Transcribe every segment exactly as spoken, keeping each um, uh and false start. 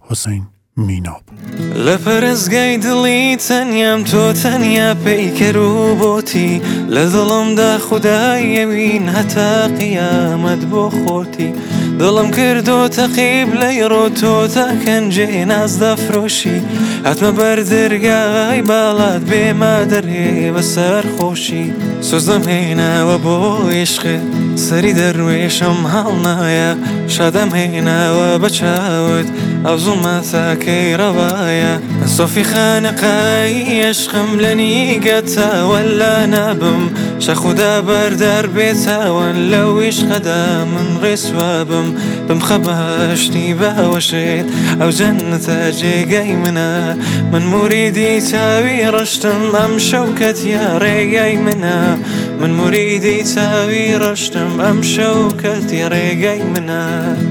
حسین میناب. لەپەرستگای دڵی تەنیام تۆ تەنیا پەیکەرو بۆتی لە دڵمدا خودایەوین هەتا قیامەت بۆ خۆتی دڵم کردۆتە قیبلەی ڕۆ تۆ تا کەنجێ ناز دەفرۆشی هەتمە بەردرگای باڵات بێما دەرێ بەسەر خۆشی سۆزدەم هێناوە بۆ عیشقت سەری دەروێشم هەڵنایە شادەم هێناوە بە چاوت ئەو زوڵمە تاکەی ڕەوایە سۆفی خانەقای عشقم لە نیگەتەوە لا نابم شەخودا بەردار بێتاوان لەو عیشقەدا من ڕێسوابم بمخە بەهەشتی باوەشێت ئەو جەننەتە جێگەی منە من موریدی چاوی ڕەشتم ئەم شەوکەتیە ڕێگای منە من موریدی چاوی ڕەشتم ئەم شەوکەتی ڕێگای منە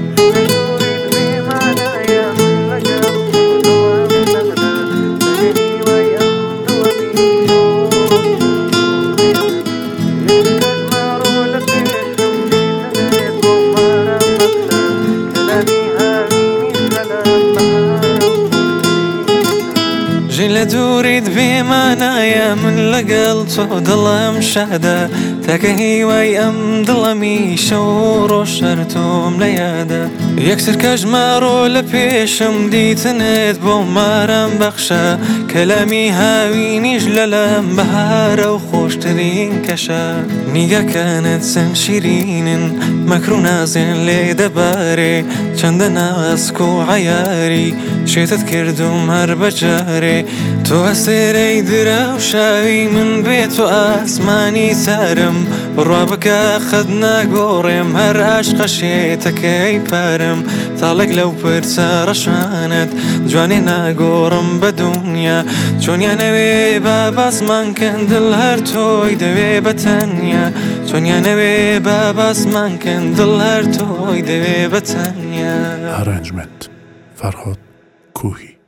ژین لە دووریت بێمانایە من لەگەڵ تۆ دڵم شادە تاکە هیوای ئەم دڵەمی شەو ڕۆژەر تۆم لە یادە یەکسەر کەژماڕۆ لە پێشم دیتنت بۆ مارەم بەخشە کەلامی هاوینیش لەلەم بەهارە و خۆشترین کەشە نیگەکانت چەند شیرینن مەکر و نازێن لێ دەبارێ چەندە ناسک و عەیاری شێتت کردوم هەر بەجارێ تۆ هەسێرەی دراوشاوی من بێت و ئاسمانی تارم بڕوا بکە خەت ناگۆڕێم هەر عاشقە شێتەکەی پارم تاڵێک لەو پرچە ڕەشانت جوانێ ناگۆڕم بە دونیا چۆنیانەوێ با باسمان کەن دڵ هەر تۆی دەوێ بەتەنیا چۆنیانەوێ با باسمان کەن دڵ هەر تۆی دەوێ بەتەنیا. Arrangement فرهاد کوهی.